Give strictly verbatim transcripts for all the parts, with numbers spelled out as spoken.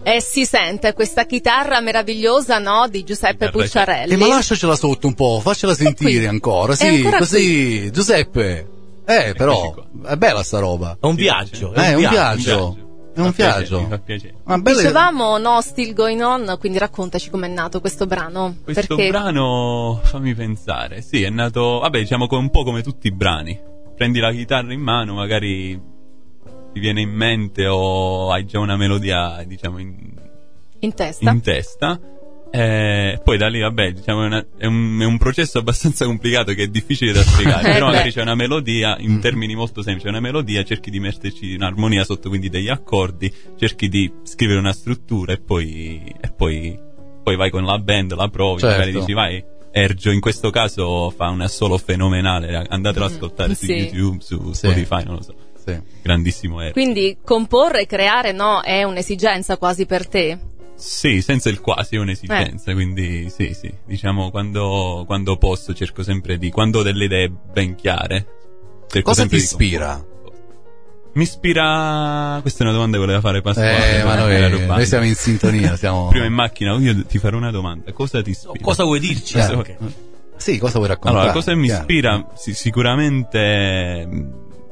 E si sente questa chitarra meravigliosa, no, di Giuseppe Chitarra Pucciarelli. Eh, ma lasciacela sotto un po', faccela sentire ancora, sì, ancora così, qui. Giuseppe. Eh, però, è bella sta roba. È un viaggio. Eh, è un viaggio. viaggio. È un Fa piacere, viaggio. mi fa piacere. Ma belle- Dicevamo, no, Still Going On, quindi raccontaci com'è nato questo brano. Questo perché brano, fammi pensare, sì, è nato, vabbè, diciamo come- un po' come tutti i brani. Prendi la chitarra in mano, magari ti viene in mente o hai già una melodia, diciamo, in, in testa. in testa. E poi da lì, vabbè, diciamo, è, una- è un, è un processo abbastanza complicato che è difficile da spiegare. Eh, Però beh. magari c'è una melodia, in termini molto semplici, una melodia, cerchi di metterci un'armonia sotto, quindi degli accordi, cerchi di scrivere una struttura e poi, e poi, poi vai con la band, la provi, Certo. magari dici vai. Ergio in questo caso fa un assolo fenomenale, andatelo ad ascoltare su sì. YouTube, su Sì. Spotify, non lo so. Sì. Grandissimo Ergio. Quindi comporre e creare, no, è un'esigenza quasi per te. Sì, senza il quasi è un'esigenza, Eh. quindi sì, sì, diciamo quando, quando posso cerco sempre di, quando ho delle idee ben chiare, cerco Cosa sempre ti di ispira? comporre. Mi ispira, questa è una domanda che voleva fare Pasquale. Eh, ma me la noi, rubando. noi siamo in sintonia, siamo... Prima in macchina, io ti farò una domanda, cosa ti ispira? Cosa vuoi dirci? Eh. anche? Sì, cosa vuoi raccontare? Allora, cosa mi Chiaro. ispira? Sì, sicuramente mh,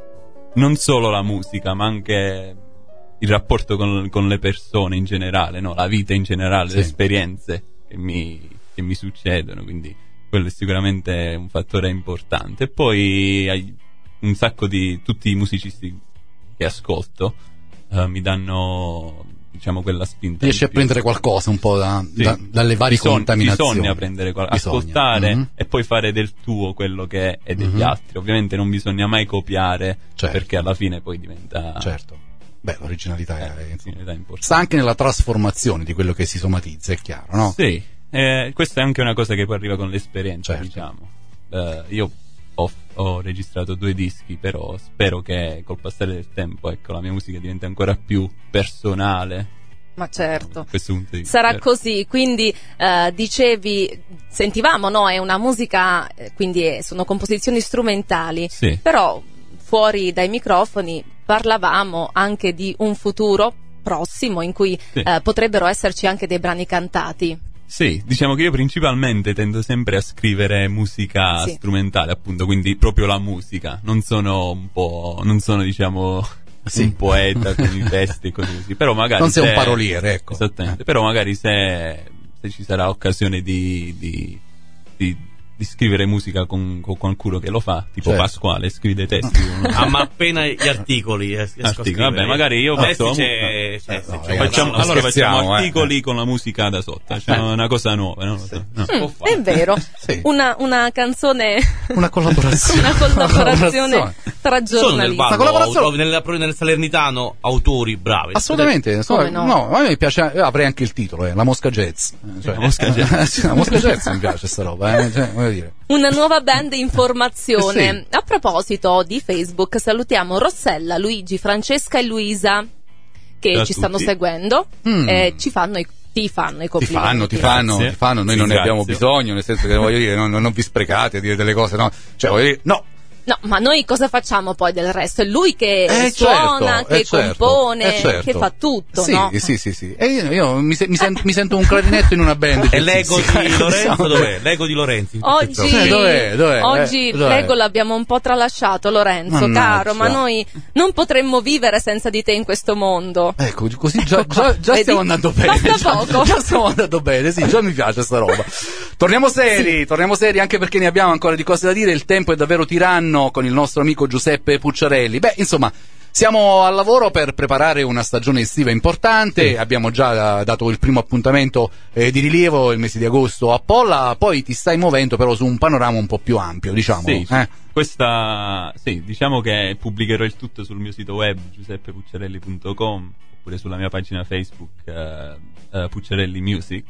non solo la musica, ma anche il rapporto con, con le persone in generale, no? La vita in generale, Sì. le esperienze che mi, che mi succedono, quindi quello è sicuramente un fattore importante. E poi hai un sacco di tutti i musicisti che ascolto eh, mi danno, diciamo, quella spinta. Riesci in a più. prendere qualcosa un po' da, Sì. da- dalle varie Bisogna- contaminazioni. Bisogna prendere qual- Bisogna. ascoltare Mhm. e poi fare del tuo quello che è degli Mhm. altri. Ovviamente non bisogna mai copiare, Certo. perché alla fine poi diventa Certo. Beh, l'originalità eh, è, sì, insomma, diventa importante. sta anche nella trasformazione di quello che si somatizza, è chiaro, no? Sì, eh, questa è anche una cosa che poi arriva con l'esperienza, Certo. diciamo. Eh, io ho, ho registrato due dischi, però spero che col passare del tempo, ecco, la mia musica diventi ancora più personale. Ma certo. Da questo punto di vista. Sarà Certo. così, quindi eh, dicevi, sentivamo, no, è una musica, eh, quindi è- sono composizioni strumentali, Sì. però fuori dai microfoni parlavamo anche di un futuro prossimo in cui Sì. eh, potrebbero esserci anche dei brani cantati. Sì, diciamo che io principalmente tendo sempre a scrivere musica Sì. strumentale, appunto, quindi proprio la musica. Non sono un po', non sono, diciamo, Sì. un poeta con i testi e cose così, però magari Non sei se- un paroliere, ecco. Esattamente, però magari se, se ci sarà occasione di, di, di, di scrivere musica con, con qualcuno che lo fa, tipo Certo. Pasquale, scrive dei testi. uno- Ah, ma appena gli articoli. eh, riesco a Articoli, scrivere. vabbè, magari io Testi faccio- c'è, c'è, Eh, no, c'è, ragazzi, Facciamo, non allora scherziamo, facciamo eh. articoli con la musica da sotto, c'è una cosa nuova, non lo so. No. si può Mm, fare. è vero, Sì. una, una canzone, Una collaborazione. una collaborazione Una tra Sono nel giornalisti. Ma ballo, collaborazione- auto- nel, proprio nel Salernitano, autori bravi. Assolutamente, Come no, no? no, a me mi piace, io avrei anche il titolo, eh, la Mosca Jazz. Eh, Cioè, La Mosca Jazz. sì, la Mosca Jazz mi piace sta roba, eh, cioè, voglio dire. Una nuova band informazione. Sì. A proposito di Facebook, salutiamo Rossella, Luigi, Francesca e Luisa che Ciao a ci stanno tutti. seguendo Mm. e ci fanno i, ti fanno i Ti complimenti. fanno, ti fanno, Grazie. ti fanno, noi Sì, non ne abbiamo grazie. bisogno, nel senso che voglio dire, non, non vi sprecate a dire delle cose, no? Cioè, voglio dire, no, No, ma noi cosa facciamo poi del resto? È lui che Eh, suona, certo, che eh, certo, compone, eh, certo. che fa tutto, sì, no? sì, sì, sì. E io, io mi, se- mi sen- mi sento un clarinetto in una band. E l'ego di jazzistica, Lorenzo diciamo. dov'è? L'ego di Lorenzo. in tutto Oggi, ciò. Eh, dov'è, dov'è, oggi eh, dov'è? l'ego l'abbiamo un po' tralasciato, Lorenzo, Mannaggia. caro, ma noi non potremmo vivere senza di te in questo mondo. Ecco, così già, Ecco qua. già, già Vedi? stiamo andando bene. Basta già, poco. già stiamo andando bene, sì, già mi piace sta roba. Torniamo seri, torniamo seri anche perché ne abbiamo ancora di cose da dire. Il tempo è davvero tiranno con il nostro amico Giuseppe Pucciarelli. Beh, insomma, siamo al lavoro per preparare una stagione estiva importante. Sì. Abbiamo già dato il primo appuntamento eh, di rilievo il mese di agosto a Polla. Poi ti stai muovendo però su un panorama un po' più ampio, diciamo. Sì, eh? questa, sì, diciamo che pubblicherò il tutto sul mio sito web giuseppe pucciarelli punto com oppure sulla mia pagina Facebook eh, eh, Pucciarelli Music.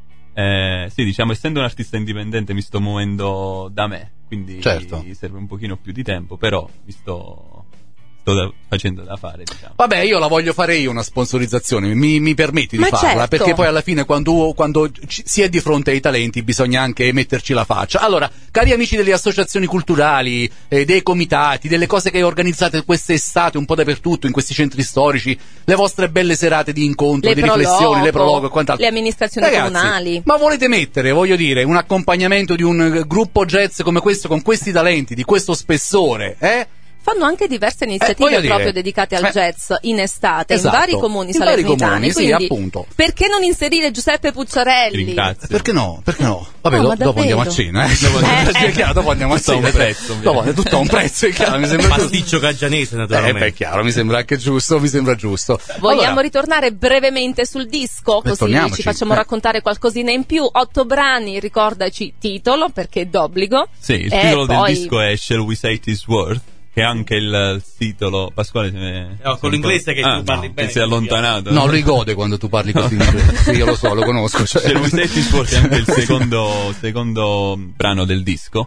Eh, sì, diciamo, essendo un artista indipendente mi sto muovendo da me, quindi Certo. serve un pochino più di tempo, però mi sto, sto da, facendo da fare, diciamo. Vabbè, io la voglio fare io una sponsorizzazione, mi, mi permetti di Ma farla, certo. perché poi alla fine quando, quando ci- si è di fronte ai talenti bisogna anche metterci la faccia. Allora, cari amici delle associazioni culturali, eh, dei comitati, delle cose che organizzate quest'estate un po' dappertutto in questi centri storici, le vostre belle serate di incontro, Le di prologo, riflessioni, le prologo e quant'altro. le amministrazioni Ragazzi, comunali. ma volete mettere, voglio dire, un accompagnamento di un eh, gruppo jazz come questo, con questi talenti, di questo spessore, eh? Fanno anche diverse Eh, iniziative voglio dire, proprio dedicate al eh, jazz in estate, esatto, in vari comuni in vari salernitani. comuni, sì, Quindi, appunto. perché non inserire Giuseppe Ti Pucciarelli? ringrazio. Perché no? Perché no? Vabbè, No, do- ma dopo davvero? andiamo a cena, eh? Dopo andiamo- È chiaro, dopo andiamo a Tutto a cena. un prezzo, Dopo è tutto a un prezzo, è chiaro, mi sembra giusto. Pasticcio caggianese, Eh, naturalmente. beh, è chiaro, mi sembra anche giusto, mi sembra giusto. Vogliamo Allora, ritornare brevemente sul disco, Beh, così torniamoci. ci facciamo Eh. raccontare qualcosina in più. Otto brani, ricordaci titolo, perché è d'obbligo. Sì, il E titolo poi- del disco è Shall We Say It Is Worth, che è anche il titolo. Pasquale, se me- No, con l'inglese che ah, tu parli no, bene, Ti sei che mi allontanato. no, lui gode quando tu parli così in inglese. Sì, io lo so, lo conosco. Cioè. Shall We Say It Is Worth è anche il secondo, secondo brano del disco.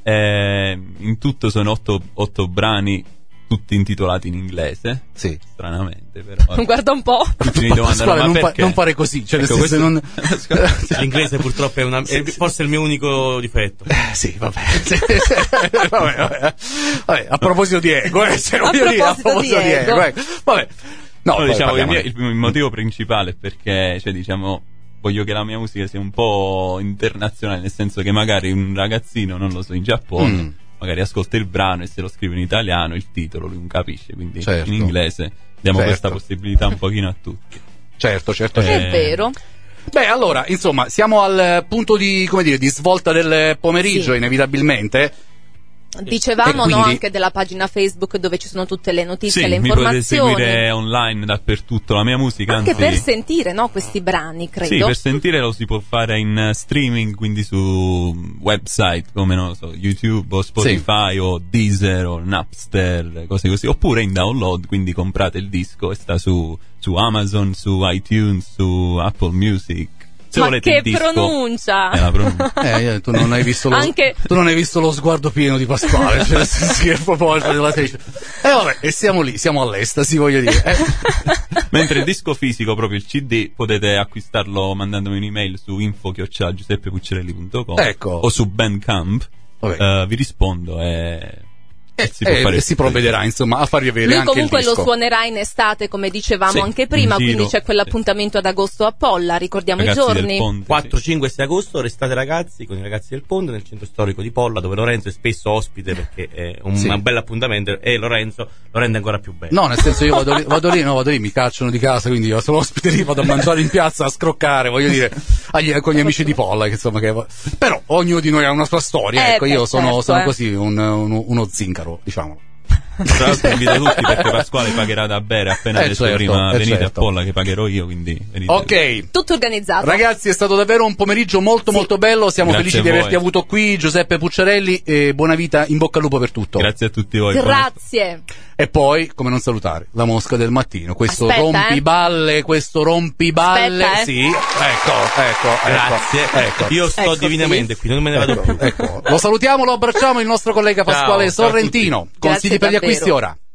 Eh, in tutto sono otto, otto brani, tutti intitolati in inglese. Sì. Stranamente, però. Guarda un po'. Tutti mi domandano, Pasquale, ma non, fa- perché? non fare così, cioè nel Ecco, senso non... L'inglese purtroppo è, una, è forse il mio unico difetto. Eh, sì, vabbè. Sì, sì. vabbè, vabbè. Vabbè, a proposito di ego, eh, cioè, A voglio dire, a proposito proposito di di ego. ego, eh. Vabbè. No, No, poi diciamo, il, parliamo. mio- il motivo principale è perché, cioè, diciamo, voglio che la mia musica sia un po' internazionale, nel senso che magari un ragazzino, non lo so, in Giappone, Mm. magari ascolta il brano e se lo scrive in italiano, il titolo lui non capisce, quindi Certo. in inglese diamo Certo. questa possibilità un pochino a tutti. Certo, certo, Eh, certo. È vero. Beh, allora, insomma, siamo al punto di, come dire, di svolta del pomeriggio, Sì. inevitabilmente. Dicevamo E quindi- no, anche della pagina Facebook dove ci sono tutte le notizie, Sì, le mi potete informazioni. seguire online dappertutto la mia musica, Anche anzi, per sentire, no, questi brani, credo. sì, per sentire lo si può fare in eh, streaming, quindi su website come, non lo so, YouTube o Spotify o Deezer o Napster, cose così, oppure in download, quindi comprate il disco e sta su, su Amazon, su iTunes, su Apple Music. Se Ma volete che il disco, pronuncia! è la pronuncia. Eh, tu non hai visto lo, Anche- tu non hai visto lo sguardo pieno di Pasquale, cioè, nel senso che a proposito della E vabbè, e siamo lì, siamo all'estasi, voglio dire. Eh. Mentre il disco fisico, proprio il C D, potete acquistarlo mandandomi un'email su info chiocciola giuseppe pucciarelli punto com Ecco. o su Bandcamp. Vabbè. Eh, vi rispondo e, E si può eh, fare e si tutto. provvederà, insomma, a farvi avere Lui anche comunque il lo disco. suonerà in estate, come dicevamo Sì, anche prima, in giro. quindi c'è quell'appuntamento ad agosto a Polla, ricordiamo Ragazzi i del giorni. Ponte, quattro, sì. cinque e sei agosto restate ragazzi con i ragazzi del Ponte nel centro storico di Polla, dove Lorenzo è spesso ospite perché è un Sì. un bel appuntamento e Lorenzo lo rende ancora più bello. No, nel senso io vado lì, vado lì, no, vado lì, mi cacciano di casa, quindi io sono ospite lì, vado a mangiare in piazza, a scroccare, voglio dire, agli- con gli amici di Polla, che insomma, che, però ognuno di noi ha una sua storia, Eh, ecco, io beh, sono, certo, sono eh. così, un, un- uno zincaro, diciamo. Tra l'altro invito tutti perché Pasquale pagherà da bere appena Eh, detto certo, prima eh, venite certo. a Polla che pagherò io, quindi venite. Ok. Tutto organizzato. Ragazzi, è stato davvero un pomeriggio molto Sì. molto bello, siamo Grazie felici di a voi. averti avuto qui, Giuseppe Pucciarelli, e buona vita, in bocca al lupo per tutto. Grazie a tutti voi. buona- Grazie. E poi, come non salutare, la mosca del mattino, questo Aspetta, rompiballe, questo rompiballe, Aspetta, eh. sì, ecco, ecco, Grazie. ecco, ecco. Io sto Ecco, divinamente sì. qui, non me ne vado Ecco, più. ecco. Lo salutiamo, lo abbracciamo, il nostro collega Ciao, Pasquale ciao a Sorrentino. Grazie Consigli per gli davvero. acquisti ora.